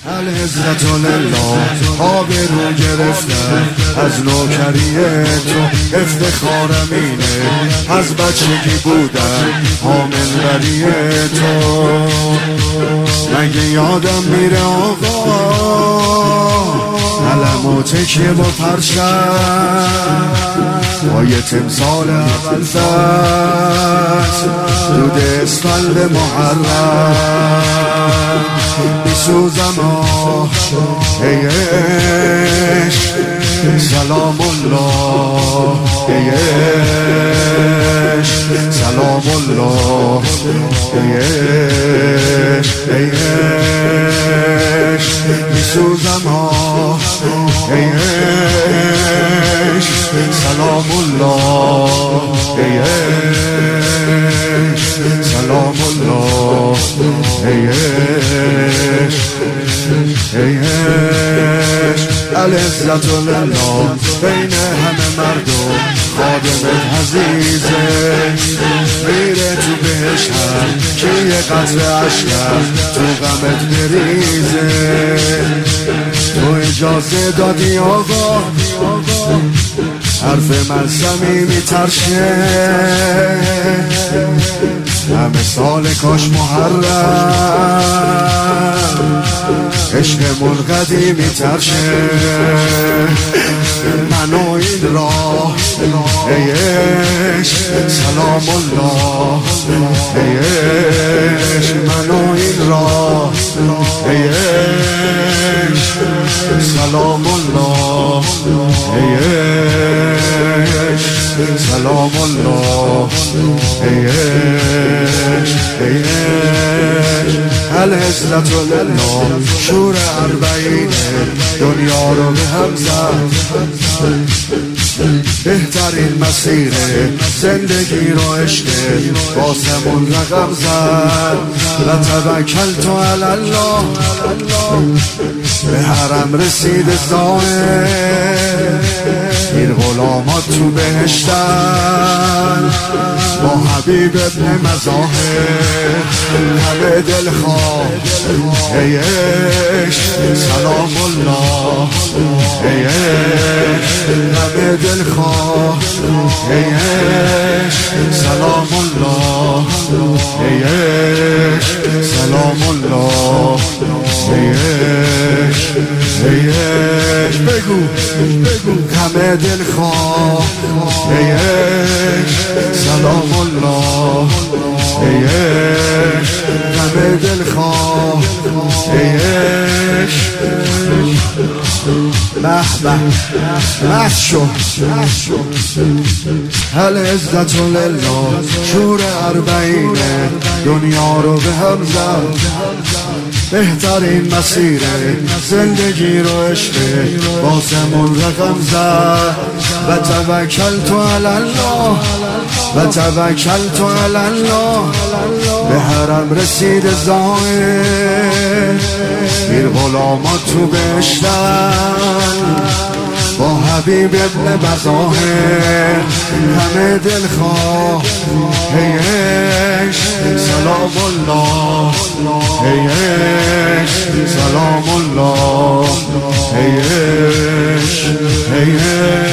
العزت لله آبرو گرفتم از نوکری تو، افتخارم اینه از بچگی بودم حامل ولی تو. مگه یادم میره آقا علم و تکیه با پرچم با یه تمثال اول فصل دود اسفند محرم میسوزم ای عشق سلام الله، ای عشق سلام الله، ای عشق ای عشق میسوزم ای عشق سلام الله، ای عشق سلام الله، ای عشق ای عشق. العزت لله بین همه مردم خادمت عزیزه، میره تو بهشتم که یه قطره عشقم تو غمت بریزه. تو اجازه دادی آقا حرف من صمیمی ترشه، همه سال کاش محرم عشقمون قدیمی ترشه. من و این راه ای عشق سلام الله، ای عشق من و این راه ای عشق سلام الله، ای عشق سلام الله، ای عشق ای عشق. العزت لله شور اربعینه دنیا رو به هم زد، بهترین مسیر زندگی رو عشق واسمون رقم زد. و توکلت علی الله به حرم رسید زاهد، این غلامات تو بهشتن با حبیب ابن مظاهر. همه دلخواه ای عشق سلام الله، ای عشق همه دلخواه ای عشق سلام الله، ای عشق سلام الله، ای عشق ای عشق. بگو همه دلخواه ای عشق سلام الله، ای عشق همه دلخواه ای عشق. به به شو العزت لله شور اربعینه دنیا رو به هم زد، بهترین مسیر زندگی رو عشق واسمون رقم زد. و توکلت علی الله و توکلت علی الله به حرم رسید زاهد، این غلامات تو بهشتن با حبیب ابن مظاهر. همه دلخواه ای عشق سلام الله، ای عشق سلام الله، ای عشق ای عشق.